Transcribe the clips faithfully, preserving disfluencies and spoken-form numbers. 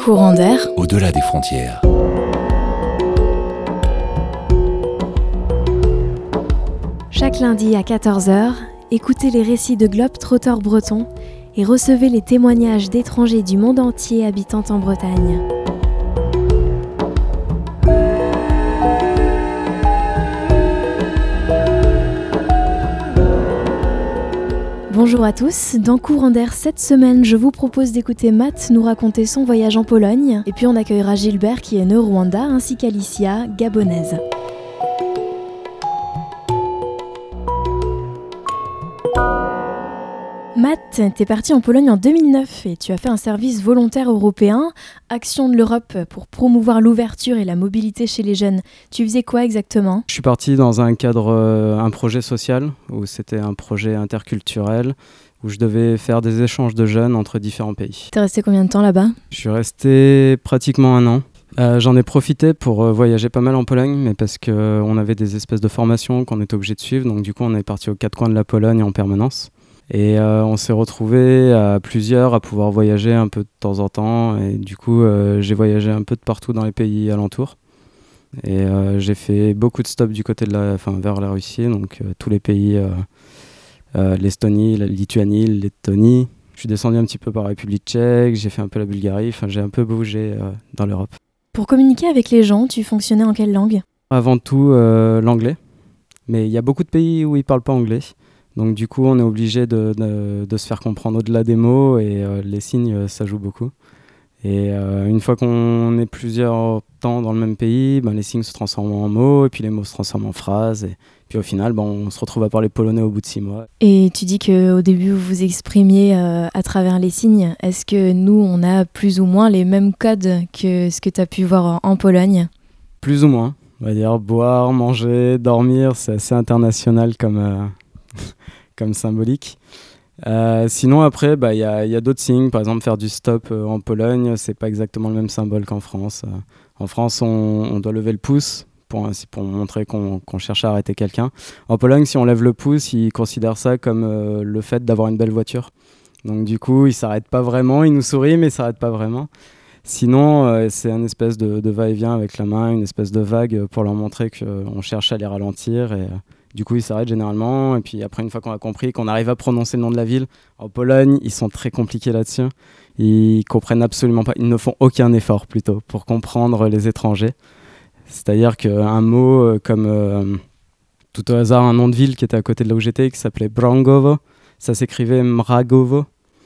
Courant d'air. Au-delà des frontières. Chaque lundi à quatorze heures, écoutez les récits de globe-trotteurs bretons et recevez les témoignages d'étrangers du monde entier habitant en Bretagne. Bonjour à tous, dans Courant d'air cette semaine, je vous propose d'écouter Matt nous raconter son voyage en Pologne, et puis on accueillera Gilbert qui est né au Rwanda, ainsi qu'Alicia, gabonaise. Matt, t'es parti en Pologne en deux mille neuf et tu as fait un service volontaire européen, Action de l'Europe pour promouvoir l'ouverture et la mobilité chez les jeunes. Tu faisais quoi exactement ? Je suis parti dans un cadre, euh, un projet social, où c'était un projet interculturel, où je devais faire des échanges de jeunes entre différents pays. T'es resté combien de temps là-bas ? Je suis resté pratiquement un an. Euh, j'en ai profité pour euh, voyager pas mal en Pologne, mais parce qu'on euh, avait des espèces de formations qu'on était obligé de suivre, donc du coup on est parti aux quatre coins de la Pologne en permanence. Et euh, on s'est retrouvés à plusieurs à pouvoir voyager un peu de temps en temps. Et du coup, euh, j'ai voyagé un peu de partout dans les pays alentours. Et euh, j'ai fait beaucoup de stops du côté de la, enfin, vers la Russie, donc euh, tous les pays, euh, euh, l'Estonie, la Lituanie, la Lettonie. Je suis descendu un petit peu par la République tchèque, j'ai fait un peu la Bulgarie, enfin j'ai un peu bougé euh, dans l'Europe. Pour communiquer avec les gens, tu fonctionnais en quelle langue ? Avant tout, euh, l'anglais. Mais il y a beaucoup de pays où ils ne parlent pas anglais. Donc du coup, on est obligé de, de, de se faire comprendre au-delà des mots et euh, les signes, euh, ça joue beaucoup. Et euh, une fois qu'on est plusieurs temps dans le même pays, ben, les signes se transforment en mots et puis les mots se transforment en phrases. Et puis au final, ben, on se retrouve à parler polonais au bout de six mois. Et tu dis qu'au début, vous vous exprimiez euh, à travers les signes. Est-ce que nous, on a plus ou moins les mêmes codes que ce que tu as pu voir en, en Pologne ? Plus ou moins. On va dire boire, manger, dormir, c'est assez international comme... Euh... comme symbolique. Euh, sinon après, bah, y a, y a d'autres signes. Par exemple, faire du stop euh, en Pologne, c'est pas exactement le même symbole qu'en France. Euh, en France, on, on doit lever le pouce pour, pour montrer qu'on, qu'on cherche à arrêter quelqu'un. En Pologne, si on lève le pouce, ils considèrent ça comme euh, le fait d'avoir une belle voiture. Donc du coup, ils s'arrêtent pas vraiment. Ils nous sourient, mais ils s'arrêtent pas vraiment. Sinon, euh, c'est une espèce de, de va-et-vient avec la main, une espèce de vague pour leur montrer qu'on cherche à les ralentir. Et, euh, du coup, ils s'arrêtent généralement. Et puis après, une fois qu'on a compris qu'on arrive à prononcer le nom de la ville, en Pologne, ils sont très compliqués là-dessus. Ils comprennent absolument pas. Ils ne font aucun effort plutôt pour comprendre les étrangers. C'est-à-dire qu'un mot comme euh, tout au hasard, un nom de ville qui était à côté de là où j'étais, qui s'appelait Brangowo, ça s'écrivait Mragowo.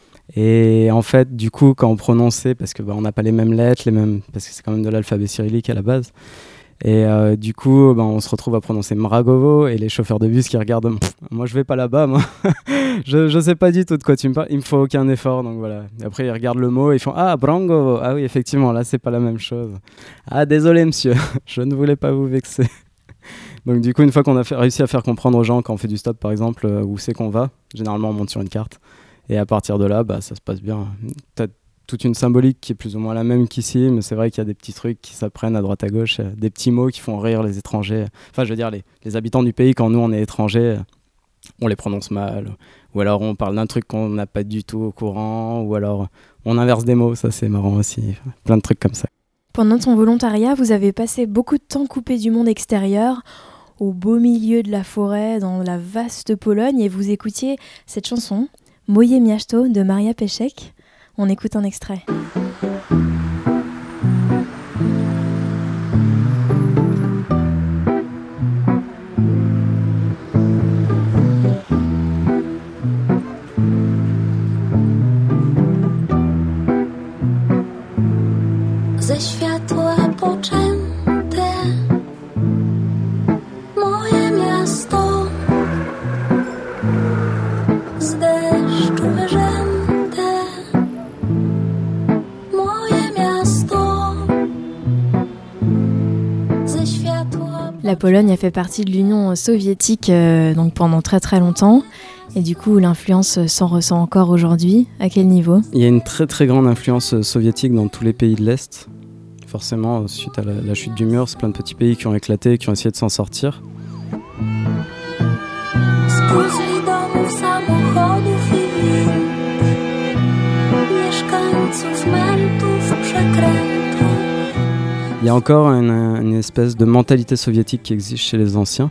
Et en fait, du coup, quand on prononçait, parce que bah, on n'a pas les mêmes lettres, les mêmes, parce que c'est quand même de l'alphabet cyrillique à la base. Et euh, du coup, ben, on se retrouve à prononcer Mragowo et les chauffeurs de bus qui regardent « Moi, je vais pas là-bas, moi. je, je sais pas du tout de quoi tu me parles. Il me faut aucun effort. » Donc voilà. Et après, ils regardent le mot et ils font « Ah, Brangowo. Ah oui, effectivement, là, c'est pas la même chose. Ah, désolé, monsieur. je ne voulais pas vous vexer. » Donc du coup, une fois qu'on a fait, réussi à faire comprendre aux gens quand on fait du stop, par exemple, euh, où c'est qu'on va, généralement, on monte sur une carte. Et à partir de là, bah, ça se passe bien. T'as toute une symbolique qui est plus ou moins la même qu'ici, mais c'est vrai qu'il y a des petits trucs qui s'apprennent à droite à gauche, euh, des petits mots qui font rire les étrangers. Enfin, je veux dire, les, les habitants du pays, quand nous, on est étrangers, on les prononce mal, ou alors on parle d'un truc qu'on n'a pas du tout au courant, ou alors on inverse des mots, ça c'est marrant aussi, plein de trucs comme ça. Pendant ton volontariat, vous avez passé beaucoup de temps coupé du monde extérieur, au beau milieu de la forêt, dans la vaste Pologne, et vous écoutiez cette chanson, Moje Miasto de Maria Peszek. On écoute un extrait. Ze światła poczęte moje miasto, z deszczu wyrzęte moje miasto, ze światła. La Pologne a fait partie de l'Union soviétique euh, donc pendant très très longtemps. Et du coup, l'influence s'en ressent encore aujourd'hui. À quel niveau ? Il y a une très très grande influence soviétique dans tous les pays de l'Est. Forcément, suite à la, la chute du mur, c'est plein de petits pays qui ont éclaté, qui ont essayé de s'en sortir. mieszkańców mentów przekrętów. Il y a encore une, une espèce de mentalité soviétique qui existe chez les anciens.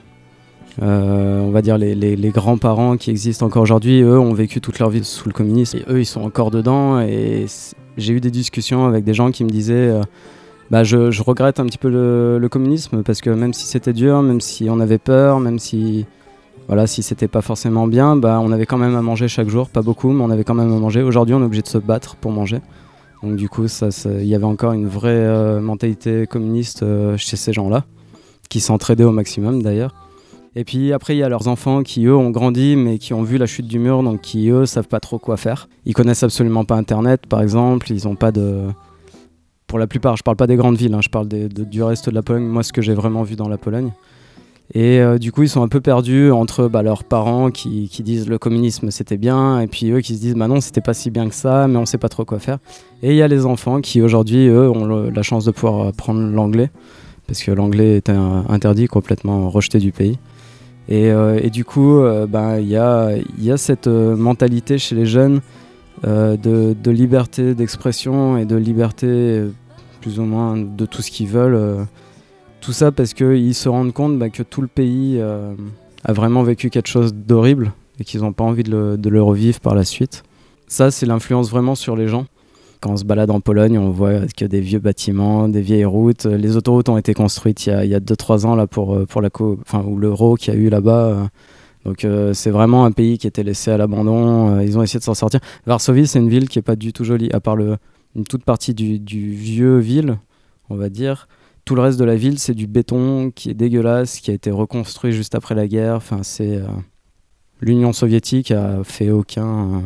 Euh, on va dire les, les, les grands-parents qui existent encore aujourd'hui, eux ont vécu toute leur vie sous le communisme. Et eux, ils sont encore dedans. Et j'ai eu des discussions avec des gens qui me disaient euh, bah, je, je regrette un petit peu le, le communisme parce que même si c'était dur, même si on avait peur, même si, voilà, si c'était pas forcément bien, bah, on avait quand même à manger chaque jour. Pas beaucoup, mais on avait quand même à manger. Aujourd'hui, on est obligé de se battre pour manger. Donc du coup, il y avait encore une vraie euh, mentalité communiste euh, chez ces gens-là, qui s'entraidaient au maximum d'ailleurs. Et puis après, il y a leurs enfants qui, eux, ont grandi, mais qui ont vu la chute du mur, donc qui, eux, savent pas trop quoi faire. Ils connaissent absolument pas Internet, par exemple. Ils ont pas de... Pour la plupart, je parle pas des grandes villes, hein, je parle des, de, du reste de la Pologne, moi, ce que j'ai vraiment vu dans la Pologne. Et euh, du coup, ils sont un peu perdus entre bah, leurs parents qui, qui disent le communisme, c'était bien, et puis eux qui se disent, bah non, c'était pas si bien que ça, mais on sait pas trop quoi faire. Et il y a les enfants qui, aujourd'hui, eux, ont le, la chance de pouvoir apprendre l'anglais, parce que l'anglais était un, interdit, complètement rejeté du pays. Et, euh, et du coup, euh, ben, y a, y a cette euh, mentalité chez les jeunes euh, de, de liberté d'expression et de liberté euh, plus ou moins de tout ce qu'ils veulent. Euh, tout ça parce qu'ils se rendent compte bah, que tout le pays euh, a vraiment vécu quelque chose d'horrible et qu'ils n'ont pas envie de le, de le revivre par la suite. Ça, c'est l'influence vraiment sur les gens. Quand on se balade en Pologne, on voit que des vieux bâtiments, des vieilles routes. Les autoroutes ont été construites il y a, il y a deux trois ans là, pour, pour la co- enfin, ou l'euro qu'il y a eu là-bas. Donc euh, c'est vraiment un pays qui était laissé à l'abandon. Ils ont essayé de s'en sortir. Varsovie, c'est une ville qui n'est pas du tout jolie. À part le, une toute partie du, du vieux ville, on va dire. Tout le reste de la ville, c'est du béton qui est dégueulasse, qui a été reconstruit juste après la guerre. Enfin, c'est, euh, l'Union soviétique a fait aucun, euh,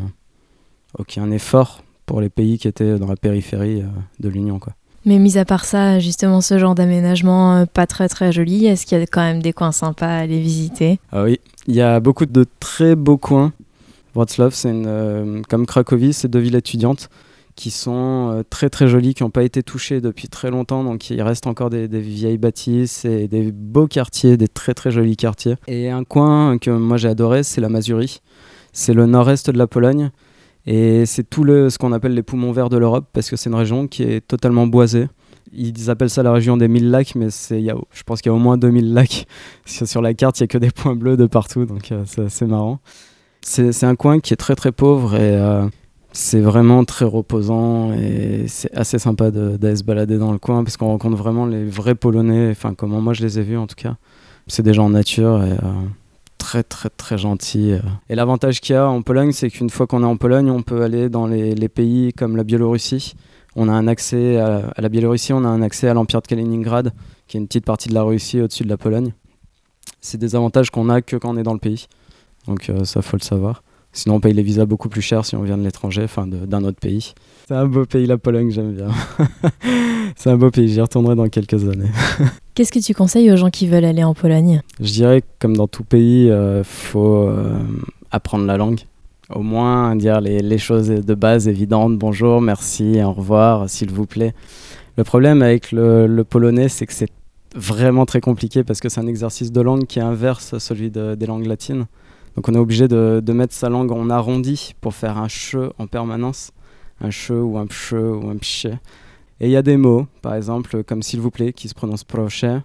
aucun effort pour les pays qui étaient dans la périphérie euh, de l'Union, quoi. Mais mis à part ça, justement, ce genre d'aménagement euh, pas très très joli, est-ce qu'il y a quand même des coins sympas à aller visiter ? Ah oui, il y a beaucoup de très beaux coins. Wrocław, c'est une, euh, comme Cracovie, c'est deux villes étudiantes qui sont euh, très très jolies, qui n'ont pas été touchées depuis très longtemps, donc il reste encore des, des vieilles bâtisses et des beaux quartiers, des très très jolis quartiers. Et un coin que moi j'ai adoré, c'est la Mazurie. C'est le nord-est de la Pologne. Et c'est tout le, ce qu'on appelle les poumons verts de l'Europe, parce que c'est une région qui est totalement boisée. Ils appellent ça la région des mille lacs, mais c'est, y a, je pense qu'il y a au moins deux mille lacs. Sur la carte, il n'y a que des points bleus de partout, donc euh, c'est assez marrant. C'est, c'est un coin qui est très très pauvre et euh, c'est vraiment très reposant. Et c'est assez sympa de, d'aller se balader dans le coin, parce qu'on rencontre vraiment les vrais Polonais, enfin comment moi je les ai vus en tout cas. C'est des gens en nature et... Euh, très très très gentil. Et l'avantage qu'il y a en Pologne, c'est qu'une fois qu'on est en Pologne, on peut aller dans les, les pays comme la Biélorussie. On a un accès à, à la Biélorussie, on a un accès à l'Empire de Kaliningrad, qui est une petite partie de la Russie au-dessus de la Pologne. C'est des avantages qu'on a que quand on est dans le pays. Donc euh, ça, faut le savoir. Sinon, on paye les visas beaucoup plus cher si on vient de l'étranger, enfin de, d'un autre pays. C'est un beau pays, la Pologne, j'aime bien. C'est un beau pays, j'y retournerai dans quelques années. Qu'est-ce que tu conseilles aux gens qui veulent aller en Pologne ? Je dirais que comme dans tout pays, il euh, faut euh, apprendre la langue. Au moins dire les, les choses de base évidentes. Bonjour, merci, au revoir, s'il vous plaît. Le problème avec le, le polonais, c'est que c'est vraiment très compliqué parce que c'est un exercice de langue qui est inverse à celui de, des langues latines. Donc on est obligé de, de mettre sa langue en arrondi pour faire un che en permanence. Un che ou un pche ou un pche. Et il y a des mots, par exemple, comme s'il vous plaît, qui se prononcent proche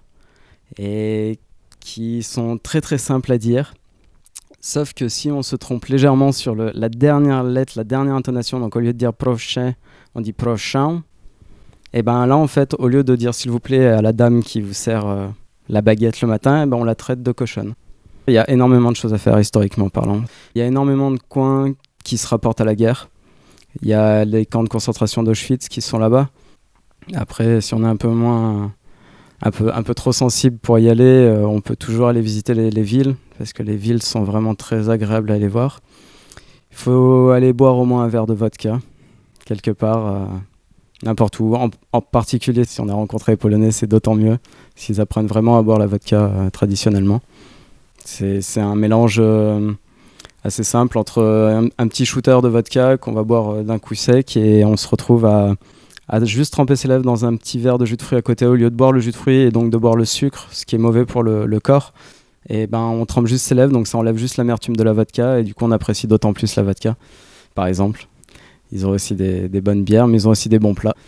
et qui sont très très simples à dire. Sauf que si on se trompe légèrement sur le, la dernière lettre, la dernière intonation, donc au lieu de dire proche, on dit prochain, et bien là en fait, au lieu de dire s'il vous plaît à la dame qui vous sert euh, la baguette le matin, et ben on la traite de cochonne. Il y a énormément de choses à faire historiquement parlant. Il y a énormément de coins qui se rapportent à la guerre. Il y a les camps de concentration d'Auschwitz qui sont là-bas. Après, si on est un peu moins, un peu, un peu trop sensible pour y aller, euh, on peut toujours aller visiter les, les villes, parce que les villes sont vraiment très agréables à aller voir. Il faut aller boire au moins un verre de vodka, quelque part, euh, n'importe où. En, en particulier, si on a rencontré les Polonais, c'est d'autant mieux, s'ils apprennent vraiment à boire la vodka euh, traditionnellement. C'est, c'est un mélange euh, assez simple entre un, un petit shooter de vodka qu'on va boire euh, d'un coup sec, et on se retrouve à... à juste tremper ses lèvres dans un petit verre de jus de fruits à côté au lieu de boire le jus de fruits et donc de boire le sucre, ce qui est mauvais pour le, le corps. Et ben on trempe juste ses lèvres, donc ça enlève juste l'amertume de la vodka et du coup on apprécie d'autant plus la vodka, par exemple. Ils ont aussi des, des bonnes bières, mais ils ont aussi des bons plats.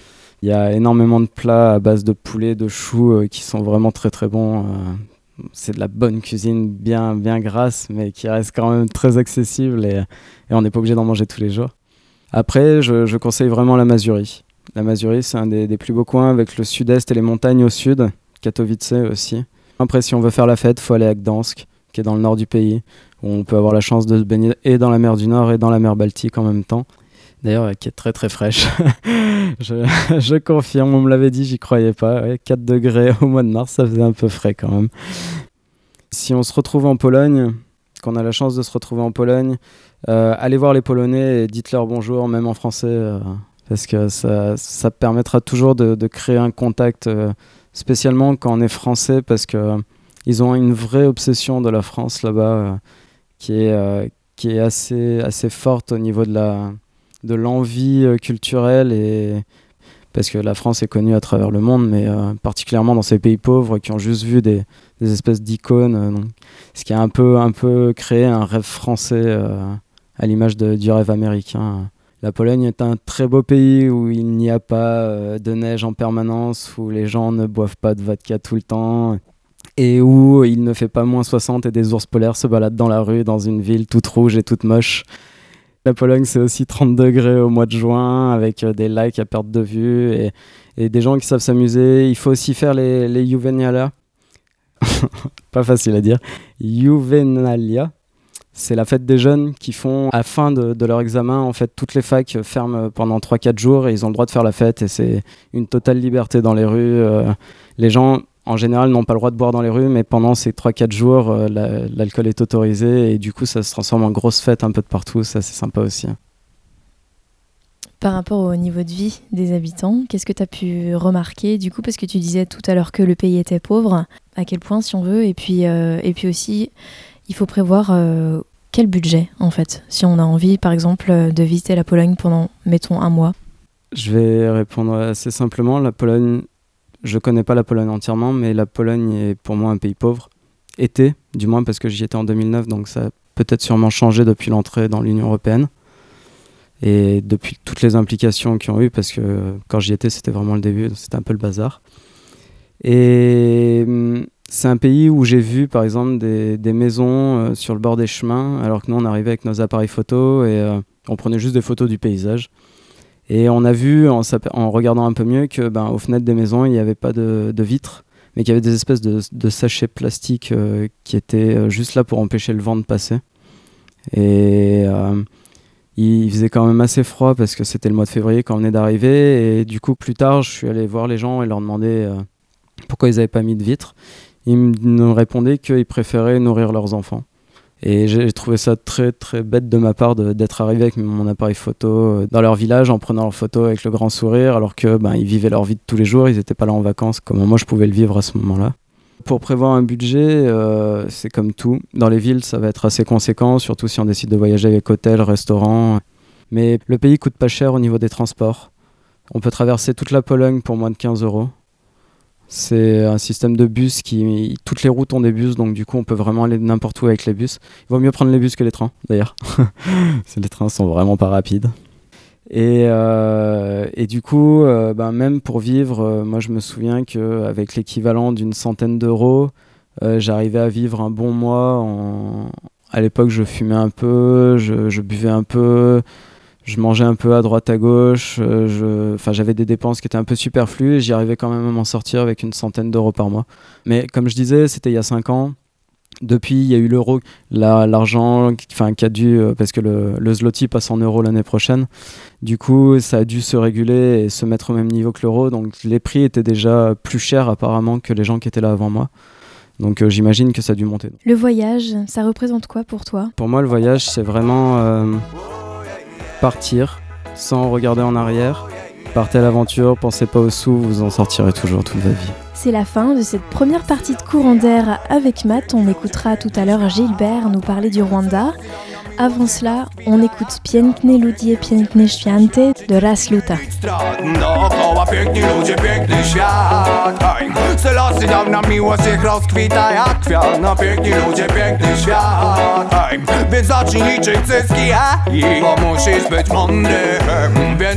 Il y a énormément de plats à base de poulet, de choux euh, qui sont vraiment très très bons. Euh, c'est de la bonne cuisine, bien, bien grasse, mais qui reste quand même très accessible et, et on n'est pas obligé d'en manger tous les jours. Après, je, je conseille vraiment la Mazurie. La Mazurie, c'est un des, des plus beaux coins avec le sud-est et les montagnes au sud, Katowice aussi. Après, si on veut faire la fête, il faut aller à Gdansk, qui est dans le nord du pays, où on peut avoir la chance de se baigner et dans la mer du Nord et dans la mer Baltique en même temps. D'ailleurs, qui est très très fraîche. je, je confirme, on me l'avait dit, j'y croyais pas. Ouais, quatre degrés au mois de mars, ça faisait un peu frais quand même. Si on se retrouve en Pologne, qu'on a la chance de se retrouver en Pologne, euh, allez voir les Polonais et dites-leur bonjour, même en français, euh, parce que ça, ça permettra toujours de, de créer un contact, euh, spécialement quand on est français, parce qu'ils ont une vraie obsession de la France là-bas, euh, qui est, euh, qui est assez, assez forte au niveau de la... de l'envie euh, culturelle, et parce que la France est connue à travers le monde, mais euh, particulièrement dans ces pays pauvres qui ont juste vu des, des espèces d'icônes, euh, donc, ce qui a un peu, un peu créé un rêve français euh, à l'image de, du rêve américain. La Pologne est un très beau pays où il n'y a pas euh, de neige en permanence, où les gens ne boivent pas de vodka tout le temps, et où il ne fait pas moins soixante et des ours polaires se baladent dans la rue dans une ville toute rouge et toute moche. La Pologne, c'est aussi trente degrés au mois de juin, avec euh, des lacs à perte de vue et, et des gens qui savent s'amuser. Il faut aussi faire les, les Juvenalia. Pas facile à dire. Juvenalia, c'est la fête des jeunes qui font, à la fin de, de leur examen, en fait, toutes les facs ferment pendant trois quatre jours et ils ont le droit de faire la fête. Et c'est une totale liberté dans les rues. Euh, les gens... en général, n'ont pas le droit de boire dans les rues, mais pendant ces trois quatre jours, euh, la, l'alcool est autorisé et du coup, ça se transforme en grosse fête un peu de partout. Ça, c'est sympa aussi. Par rapport au niveau de vie des habitants, qu'est-ce que tu as pu remarquer du coup, parce que tu disais tout à l'heure que le pays était pauvre, à quel point si on veut, et puis, euh, et puis aussi, il faut prévoir euh, quel budget en fait, si on a envie par exemple de visiter la Pologne pendant, mettons, un mois. Je vais répondre assez simplement. La Pologne... Je connais pas la Pologne entièrement, mais la Pologne est pour moi un pays pauvre. Était, du moins parce que j'y étais en deux mille neuf, donc ça a peut-être sûrement changé depuis l'entrée dans l'Union européenne. Et depuis toutes les implications qu'ils ont eues, parce que quand j'y étais, c'était vraiment le début, c'était un peu le bazar. Et c'est un pays où j'ai vu, par exemple, des, des maisons euh, sur le bord des chemins, alors que nous, on arrivait avec nos appareils photo et euh, on prenait juste des photos du paysage. Et on a vu, en, en regardant un peu mieux, que ben, aux fenêtres des maisons, il n'y avait pas de, de vitres, mais qu'il y avait des espèces de, de sachets plastiques euh, qui étaient euh, juste là pour empêcher le vent de passer. Et euh, il faisait quand même assez froid parce que c'était le mois de février quand on venait d'arriver. Et du coup, plus tard, je suis allé voir les gens et leur demander euh, pourquoi ils n'avaient pas mis de vitres. Ils me répondaient qu'ils préféraient nourrir leurs enfants. Et j'ai trouvé ça très très bête de ma part de, d'être arrivé avec mon appareil photo dans leur village en prenant leurs photos avec le grand sourire, alors que ben, ils vivaient leur vie de tous les jours, ils n'étaient pas là en vacances comme moi je pouvais le vivre à ce moment-là. Pour prévoir un budget, euh, c'est comme tout. Dans les villes, ça va être assez conséquent, surtout si on décide de voyager avec hôtel, restaurant. Mais le pays coûte pas cher au niveau des transports. On peut traverser toute la Pologne pour moins de quinze euros. C'est un système de bus qui... Toutes les routes ont des bus, donc du coup on peut vraiment aller n'importe où avec les bus. Il vaut mieux prendre les bus que les trains, d'ailleurs. Les trains sont vraiment pas rapides. Et, euh, et du coup, euh, ben, même pour vivre, euh, moi je me souviens qu'avec l'équivalent d'une centaine d'euros, euh, j'arrivais à vivre un bon mois. En... À l'époque, je fumais un peu, je, je buvais un peu... Je mangeais un peu à droite à gauche, euh, je... enfin, j'avais des dépenses qui étaient un peu superflues et j'y arrivais quand même à m'en sortir avec une centaine d'euros par mois. Mais comme je disais, c'était il y a cinq ans. Depuis, il y a eu l'euro, la, l'argent enfin, qui a dû, euh, parce que le, le zloty passe en euros l'année prochaine. Du coup, ça a dû se réguler et se mettre au même niveau que l'euro. Donc les prix étaient déjà plus chers apparemment que les gens qui étaient là avant moi. Donc euh, j'imagine que ça a dû monter. Le voyage, ça représente quoi pour toi ? Pour moi, le voyage, c'est vraiment... Euh, partir sans regarder en arrière. Partez à l'aventure, pensez pas aux sous, vous en sortirez toujours toute votre vie. C'est la fin de cette première partie de Courant d'air avec Matt. On écoutera tout à l'heure Gilbert nous parler du Rwanda. Avant cela, on écoute Piękne ludzie, piękne święty de Raz Luta. Dookoła piękni ludzie, piękny świat. Selassie dał nam miłość, niech rozkwita jak kwiat. No piękni ludzie, piękny świat. Więc zacznij liczyć zyski, bo musisz być mądry. Więc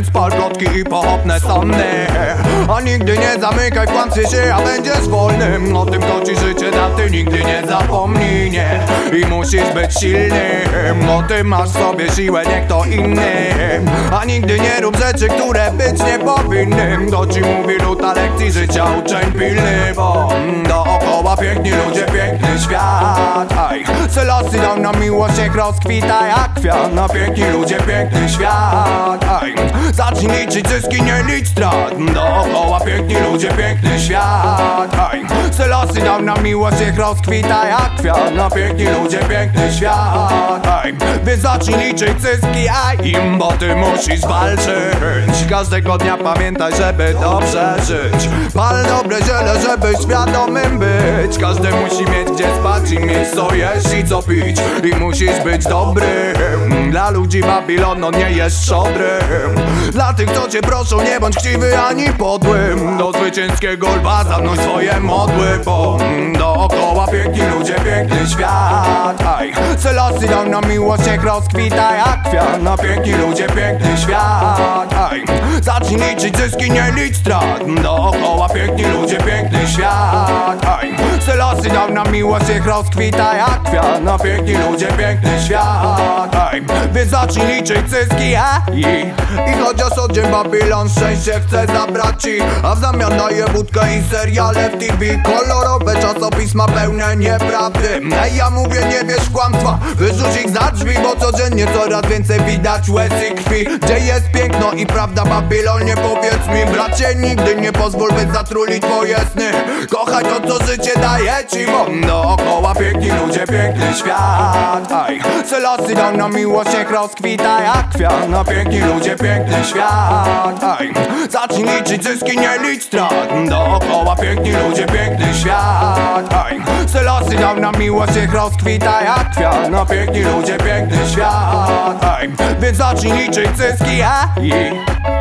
spal plotki i pochopne sądy. A nigdy nie zamykaj kłamstwie się, a będziesz wolnym. O tym kto ci życie dał, ty nigdy nie zapomnij, nie. I musisz być silnym, bo ty masz w sobie siłę, nie kto inny. A nigdy nie rób rzeczy, które być nie powinny. Kto ci mówi luta lekcji życia, uczeń pilny. Bo dookoła piękni ludzie, piękny świat. Aj, Selassie dał nam miłość, niech rozkwita jak kwiat. Na piękni ludzie, piękny świat. Aj, zacznij liczyć zyski, nie licz strat. Dookoła piękni ludzie, piękny świat. Aj, Selassie dał nam miłość, niech rozkwita jak kwiat. Na piękni ludzie, piękny świat. Aj, więc zacznij liczyć zyski, aj, im, bo ty musisz walczyć. Każdego dnia pamiętaj, żeby dobrze żyć. Pal dobre ziele, żeby świadomym być. Każdy musi mieć gdzie spać i mieć co jeść i co pić. I musisz być dobrym. Dla ludzi Babilon, no nie jest szodrym. Dla tych co cię proszą, nie bądź chciwy ani podłym. Do zwycięskiego lwa zamknąć swoje modły. Bo dookoła piękni ludzie, piękny świat. Aj, Selassie dał nam miłość, niech rozkwita jak kwiat. Na piękni ludzie, piękny świat. Aj, zacznij liczyć zyski, nie licz strat. Dookoła piękni ludzie, piękny świat. Aj, Selassie dał nam miłość, niech rozkwita jak kwiat. Na piękni ludzie, piękny świat. Aj, więc zacznij liczyć zyski, aj. I chociaż od dzień Babilon szczęście chce zabrać ci, a w zamian daje wódkę i seriale w T V. Kolorowe czasopisma pełne nieprawdy. Ej, ja mówię, nie wierz w kłamstwa, wyrzuć ich za drzwi. Bo codziennie coraz więcej widać łez i krwi. Gdzie jest piękno i prawda, Babilonie, powiedz mi bracie. Nigdy nie pozwól, by zatruli twoje sny. Kochaj to, co życie daje ci, bo dookoła piękni ludzie, piękny świat. Aj, Selassie dał nam miłość, niech rozkwita jak kwiat. Na piękni ludzie, piękny świat. Aj, zacznij liczyć zyski, nie licz strat. Dookoła piękni ludzie, piękny świat. Aj, Selassie dał nam miłość, niech rozkwita jak kwiat. Na piękni ludzie, piękny świat. Aj, więc zacznij liczyć zyski, aj.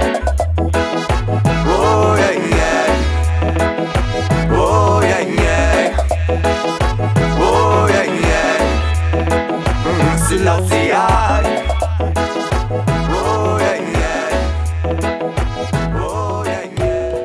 Oh yeah, yeah. Oh yeah, yeah. Oh yeah, yeah. Mm, Selassie, aj. Oh yeah, yeah. Oh yeah, yeah.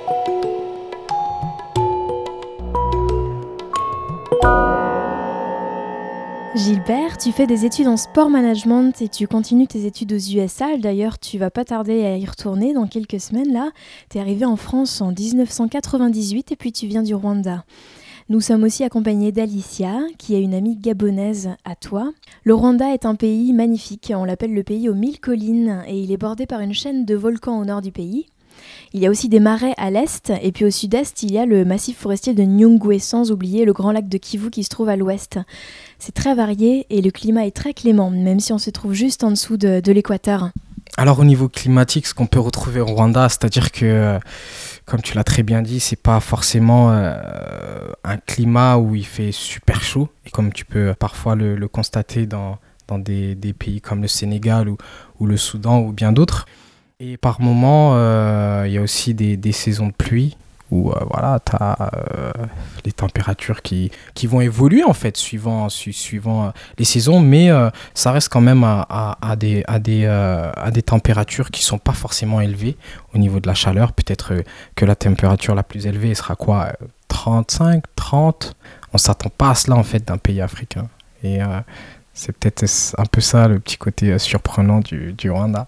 Gilbert, tu fais des études en sport management et tu continues tes études aux U S A. D'ailleurs, tu vas pas tarder à y retourner dans quelques semaines là. Tu es arrivé en France en dix-neuf cent quatre-vingt-dix-huit et puis tu viens du Rwanda. Nous sommes aussi accompagnés d'Alicia, qui est une amie gabonaise à toi. Le Rwanda est un pays magnifique, on l'appelle le pays aux mille collines et il est bordé par une chaîne de volcans au nord du pays. Il y a aussi des marais à l'est et puis au sud-est, il y a le massif forestier de Nyungwe, sans oublier le grand lac de Kivu qui se trouve à l'ouest. C'est très varié et le climat est très clément, même si on se trouve juste en dessous de, de l'équateur. Alors au niveau climatique, ce qu'on peut retrouver au Rwanda, c'est-à-dire que, comme tu l'as très bien dit, c'est pas forcément euh, un climat où il fait super chaud, et comme tu peux parfois le, le constater dans, dans des, des pays comme le Sénégal ou, ou le Soudan ou bien d'autres. Et par moments, euh, il y a aussi des, des saisons de pluie où euh, voilà, tu as euh, les températures qui, qui vont évoluer en fait suivant, su, suivant euh, les saisons, mais euh, ça reste quand même à, à, à, des, à, des, euh, à des températures qui ne sont pas forcément élevées au niveau de la chaleur. Peut-être euh, que la température la plus élevée sera quoi, euh, trente-cinq, trente. On ne s'attend pas à cela en fait d'un pays africain. Et euh, c'est peut-être un peu ça le petit côté euh, surprenant du, du Rwanda.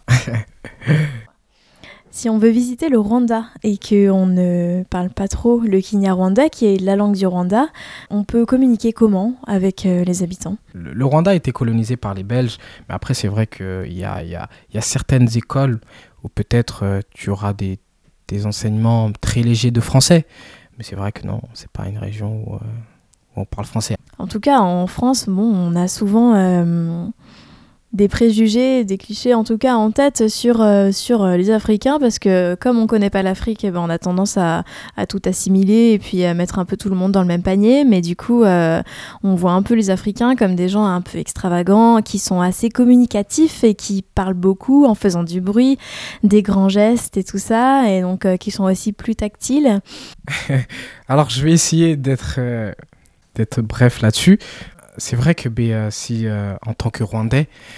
Si on veut visiter le Rwanda et qu'on ne parle pas trop le Kinyarwanda, qui est la langue du Rwanda, on peut communiquer comment avec euh, les habitants ? le, le Rwanda a été colonisé par les Belges, mais après c'est vrai qu'il y a, y a, y a certaines écoles où peut-être euh, tu auras des, des enseignements très légers de français, mais c'est vrai que non, c'est pas une région où, euh, où on parle français. En tout cas, en France, bon, on a souvent... Euh des préjugés, des clichés en tout cas en tête sur, euh, sur euh, les Africains, parce que comme on connaît pas l'Afrique, eh ben, on a tendance à, à tout assimiler et puis à mettre un peu tout le monde dans le même panier, mais du coup euh, on voit un peu les Africains comme des gens un peu extravagants, qui sont assez communicatifs et qui parlent beaucoup en faisant du bruit, des grands gestes et tout ça, et donc euh, qui sont aussi plus tactiles. Alors je vais essayer d'être, euh, d'être bref là-dessus. C'est vrai que ben, euh, si euh, en tant que Rwandais,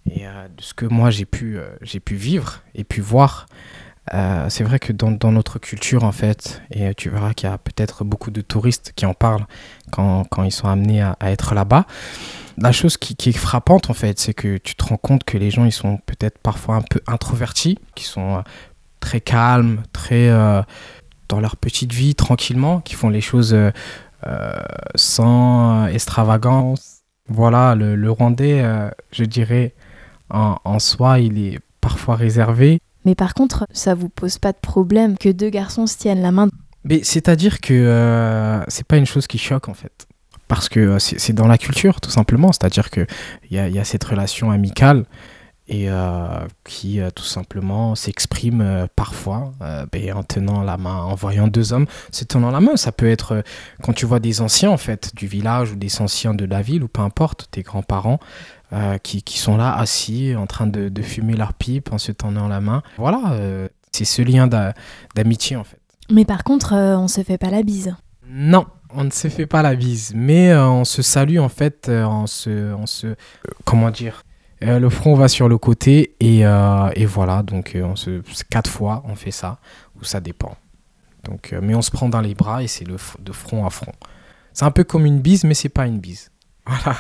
Et euh, de ce que moi j'ai pu, euh, j'ai pu vivre et pu voir, euh, c'est vrai que dans, dans notre culture en fait, et tu verras qu'il y a peut-être beaucoup de touristes qui en parlent quand, quand ils sont amenés à, à être là-bas. La chose qui, qui est frappante en fait, c'est que tu te rends compte que les gens ils sont peut-être parfois un peu introvertis, qui sont euh, très calmes, très euh, dans leur petite vie tranquillement, qui font les choses euh, euh, sans extravagance. Voilà, le, le Rwandais, euh, je dirais, en, en soi, il est parfois réservé. Mais par contre, ça vous pose pas de problème que deux garçons se tiennent la main? Mais c'est-à-dire que euh, c'est pas une chose qui choque en fait. Parce que euh, c'est, c'est dans la culture, tout simplement. C'est-à-dire qu'il y a, y a cette relation amicale et euh, qui euh, tout simplement s'exprime euh, parfois euh, ben, en tenant la main, en voyant deux hommes se tenant la main. Ça peut être euh, quand tu vois des anciens en fait du village ou des anciens de la ville ou peu importe, tes grands-parents euh, qui, qui sont là assis en train de, de fumer leur pipe en se tenant la main. Voilà, euh, c'est ce lien d'a, d'amitié en fait. Mais par contre, euh, on se fait pas la bise. Non, on ne se fait pas la bise, mais euh, on se salue en fait, euh, on se, on se, euh, comment dire, euh, le front va sur le côté et, euh, et voilà, donc euh, on se, quatre fois on fait ça, ou ça dépend. Donc, euh, mais on se prend dans les bras et c'est le, de front à front. C'est un peu comme une bise, mais c'est pas une bise. Voilà.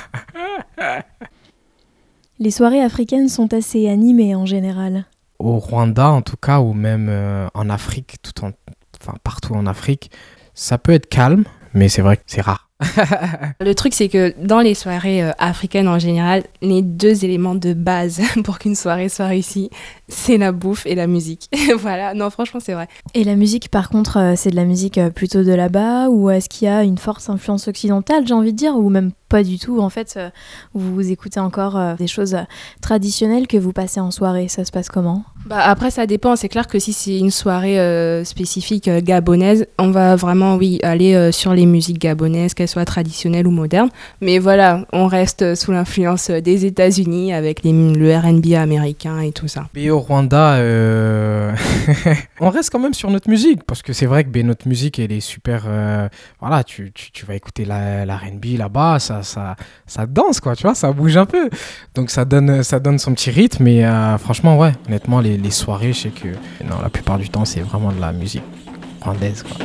Les soirées africaines sont assez animées en général. Au Rwanda en tout cas, ou même euh, en Afrique, tout en, enfin partout en Afrique, ça peut être calme, mais c'est vrai que c'est rare. Le truc, c'est que dans les soirées euh, africaines en général, les deux éléments de base pour qu'une soirée soit réussie, c'est la bouffe et la musique. Voilà, non, franchement, c'est vrai. Et la musique, par contre, euh, c'est de la musique euh, plutôt de là-bas, ou est-ce qu'il y a une forte influence occidentale, j'ai envie de dire, ou même pas du tout, en fait, euh, vous écoutez encore euh, des choses euh, traditionnelles que vous passez en soirée, ça se passe comment? Bah, après, ça dépend. C'est clair que si c'est une soirée euh, spécifique euh, gabonaise, on va vraiment, oui, aller euh, sur les musiques gabonaises, qu'elles soient traditionnelles ou modernes. Mais voilà, on reste euh, sous l'influence euh, des États-Unis avec les, le R and B américain et tout ça. Et au Rwanda, euh... on reste quand même sur notre musique parce que c'est vrai que ben, notre musique, elle est super. Euh... Voilà, tu, tu, tu vas écouter la, la R and B là-bas, ça, ça, ça danse, quoi, tu vois, ça bouge un peu. Donc ça donne, ça donne son petit rythme. Mais euh, franchement, ouais, honnêtement, les, les soirées, je sais que non, la plupart du temps, c'est vraiment de la musique rwandaise, quoi.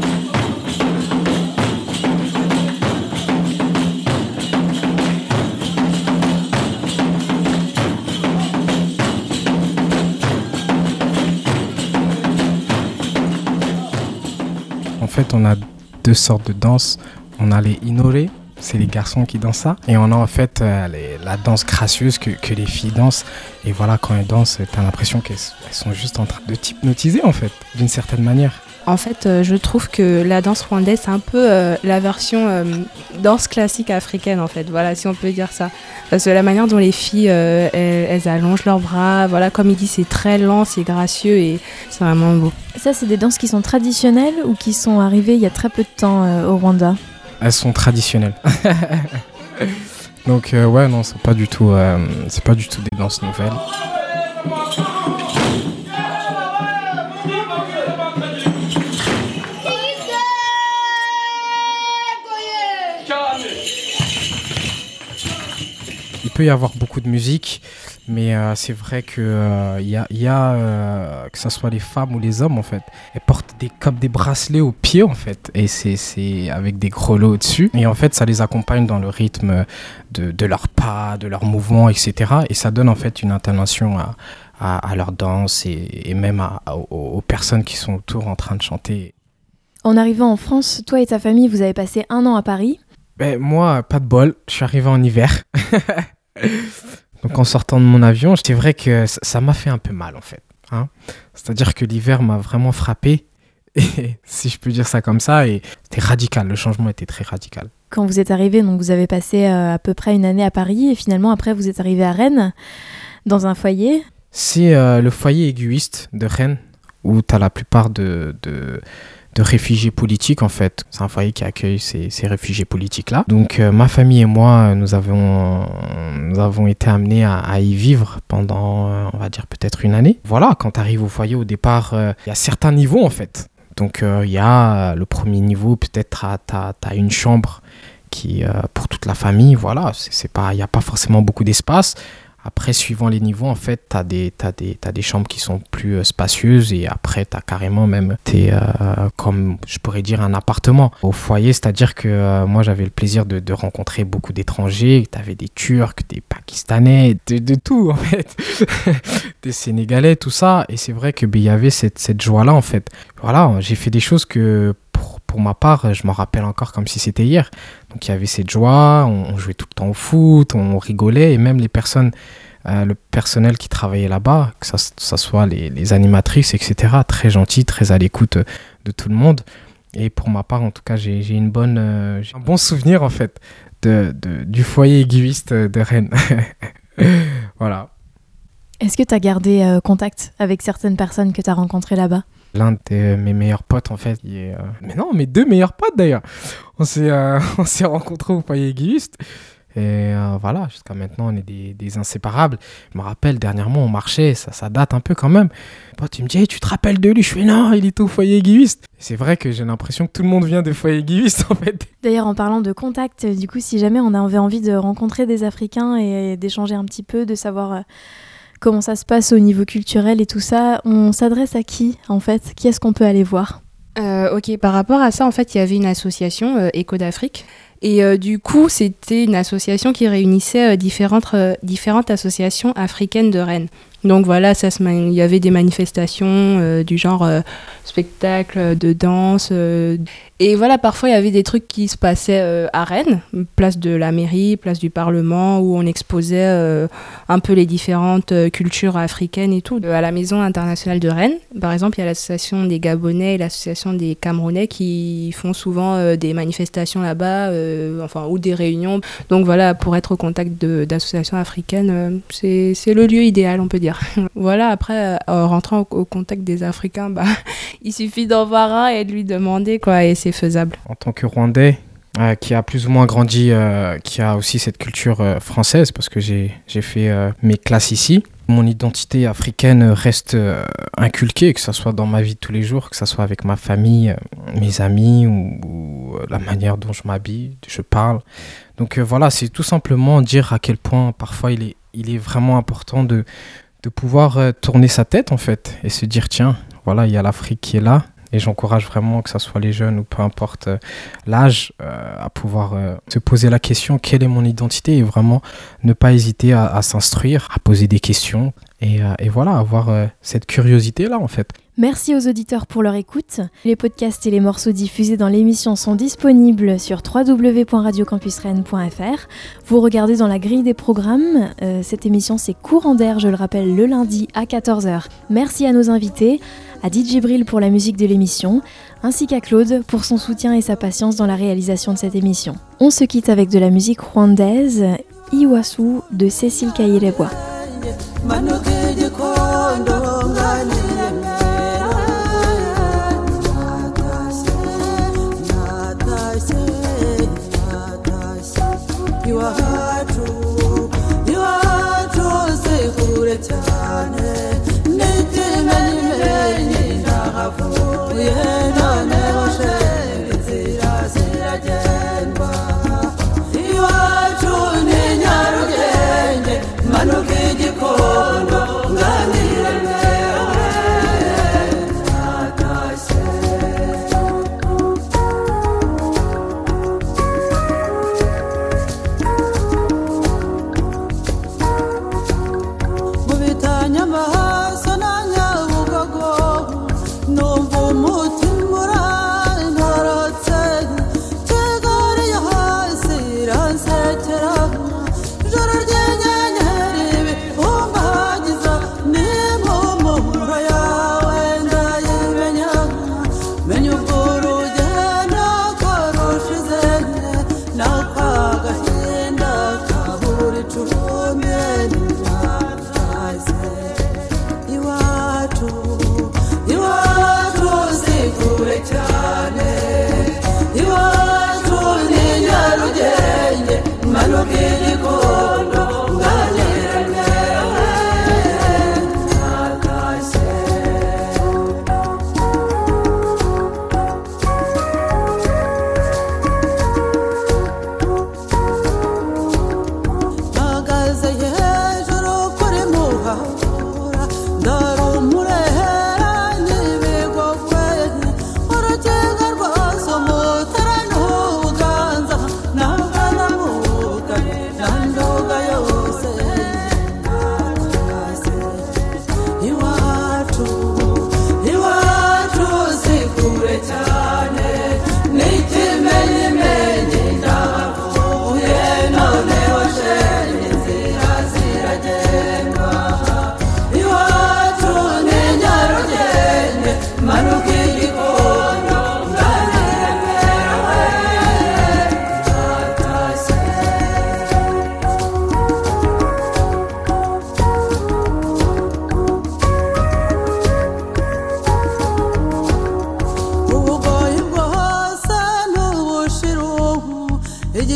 En fait, on a deux sortes de danses. On a les inore, c'est les garçons qui dansent ça. Et on a en fait euh, les, la danse gracieuse que, que les filles dansent. Et voilà, quand elles dansent, t'as l'impression qu'elles elles sont juste en train de t'hypnotiser, en fait, d'une certaine manière. En fait, euh, je trouve que la danse rwandaise, c'est un peu euh, la version euh, danse classique africaine, en fait. Voilà, si on peut dire ça. Parce que la manière dont les filles, euh, elles, elles allongent leurs bras, voilà, comme il dit, c'est très lent, c'est gracieux et c'est vraiment beau. Ça, c'est des danses qui sont traditionnelles ou qui sont arrivées il y a très peu de temps euh, au Rwanda? Elles sont traditionnelles. Donc, euh, ouais, non, c'est pas du tout, euh, c'est pas du tout des danses nouvelles. Il peut y avoir beaucoup de musique, mais euh, c'est vrai que euh, y a, y a euh, que ce soit les femmes ou les hommes en fait, elles portent des, comme des bracelets aux pieds en fait, et c'est, c'est avec des grelots au-dessus. Et en fait, ça les accompagne dans le rythme de, de leurs pas, de leurs mouvements, et cetera. Et ça donne en fait une intonation à, à, à leur danse et, et même à, à, aux, aux personnes qui sont autour en train de chanter. En arrivant en France, toi et ta famille, vous avez passé un an à Paris. Ben, moi, pas de bol, je suis arrivé en hiver. Donc en sortant de mon avion, c'est vrai que ça, ça m'a fait un peu mal en fait. Hein. C'est-à-dire que l'hiver m'a vraiment frappé, et, si je peux dire ça comme ça, et c'était radical, le changement était très radical. Quand vous êtes arrivé, donc vous avez passé euh, à peu près une année à Paris et finalement après vous êtes arrivé à Rennes, dans un foyer. C'est euh, le foyer aiguiste de Rennes, où tu as la plupart de... de de réfugiés politiques en fait. C'est un foyer qui accueille ces, ces réfugiés politiques-là. Donc euh, ma famille et moi, nous avons, nous avons été amenés à, à y vivre pendant, euh, on va dire peut-être une année. Voilà, quand tu arrives au foyer, au départ, il euh, y a certains niveaux en fait. Donc il euh, y a euh, le premier niveau, peut-être tu as une chambre qui, euh, pour toute la famille, voilà, c'est, c'est pas, il n'y a pas forcément beaucoup d'espace. Après, suivant les niveaux, en fait, tu as des, t'as des, t'as des chambres qui sont plus euh, spacieuses et après, tu as carrément même, t'es, euh, comme je pourrais dire, un appartement au foyer. C'est-à-dire que euh, moi, j'avais le plaisir de, de rencontrer beaucoup d'étrangers. Tu avais des Turcs, des Pakistanais, de, de tout, en fait. Des Sénégalais, tout ça. Et c'est vrai qu'il ben, y avait cette, cette joie-là, en fait. Voilà, j'ai fait des choses que... Pour, pour ma part, je m'en rappelle encore comme si c'était hier. Donc il y avait cette joie, on, on jouait tout le temps au foot, on rigolait, et même les personnes, euh, le personnel qui travaillait là-bas, que ça, ça soit les, les animatrices, et cetera, très gentils, très à l'écoute de tout le monde. Et pour ma part, en tout cas, j'ai, j'ai une bonne, euh, j'ai un bon souvenir en fait de, de, du foyer aiguiste de Rennes. Voilà. Est-ce que tu as gardé euh, contact avec certaines personnes que tu as rencontrées là-bas ? L'un de mes meilleurs potes, en fait, il est, euh... mais non, mes deux meilleurs potes d'ailleurs. On s'est, euh, on s'est rencontrés au foyer aiguiste. Et euh, voilà, jusqu'à maintenant, on est des, des inséparables. Je me rappelle, dernièrement, on marchait, ça, ça date un peu quand même. Mon pote, il me dit, hey, tu te rappelles de lui ? Je fais non, il était au foyer aiguiste. C'est vrai que j'ai l'impression que tout le monde vient des foyers aiguistes, en fait. D'ailleurs, en parlant de contact, du coup, si jamais on avait envie de rencontrer des Africains et d'échanger un petit peu, de savoir... Euh... comment ça se passe au niveau culturel et tout ça, on s'adresse à qui en fait ? Qui est-ce qu'on peut aller voir ? euh, Ok, par rapport à ça, en fait, il y avait une association, euh, Écho d'Afrique. Et euh, du coup, c'était une association qui réunissait euh, différentes, euh, différentes associations africaines de Rennes. Donc voilà, ça se man- il y avait des manifestations euh, du genre euh, spectacle de danse. Euh, et voilà, parfois il y avait des trucs qui se passaient euh, à Rennes, place de la mairie, place du Parlement, où on exposait euh, un peu les différentes euh, cultures africaines et tout. À la Maison internationale de Rennes, par exemple, il y a l'association des Gabonais et l'association des Camerounais qui font souvent euh, des manifestations là-bas, euh, enfin, ou des réunions. Donc voilà, pour être au contact de, d'associations africaines, euh, c'est, c'est le lieu idéal, on peut dire. Voilà, après, en rentrant au, au contact des Africains, bah, il suffit d'en voir un et de lui demander, quoi, et c'est faisable. En tant que Rwandais, euh, qui a plus ou moins grandi, euh, qui a aussi cette culture euh, française, parce que j'ai, j'ai fait euh, mes classes ici, mon identité africaine reste euh, inculquée, que ce soit dans ma vie de tous les jours, que ce soit avec ma famille, euh, mes amis, ou, ou la manière dont je m'habille, je parle. Donc euh, voilà, c'est tout simplement dire à quel point parfois il est, il est vraiment important de de pouvoir euh, tourner sa tête en fait et se dire tiens, voilà, il y a l'Afrique qui est là et j'encourage vraiment que ce soit les jeunes ou peu importe euh, l'âge euh, à pouvoir euh, se poser la question quelle est mon identité et vraiment ne pas hésiter à, à s'instruire, à poser des questions et, euh, et voilà, avoir euh, cette curiosité là en fait. Merci aux auditeurs pour leur écoute. Les podcasts et les morceaux diffusés dans l'émission sont disponibles sur w w w point radio campus rennes point f r. Vous regardez dans la grille des programmes. Euh, cette émission, c'est Courant d'air, je le rappelle, le lundi à quatorze heures. Merci à nos invités, à D J Bril pour la musique de l'émission, ainsi qu'à Claude pour son soutien et sa patience dans la réalisation de cette émission. On se quitte avec de la musique rwandaise, Iwasu de Cécile Kayirebwa. Magaze hejuru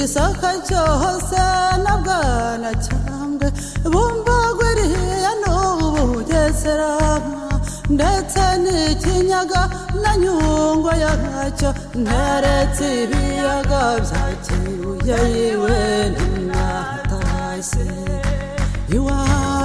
igisaka cyose na bwana cyangwe bumbagwiriye n'ubugesera ndetse n'ikinyaga na nyungwe yacyo nteretse ibiyaga bya kibuye yiwe ninatashye iwawe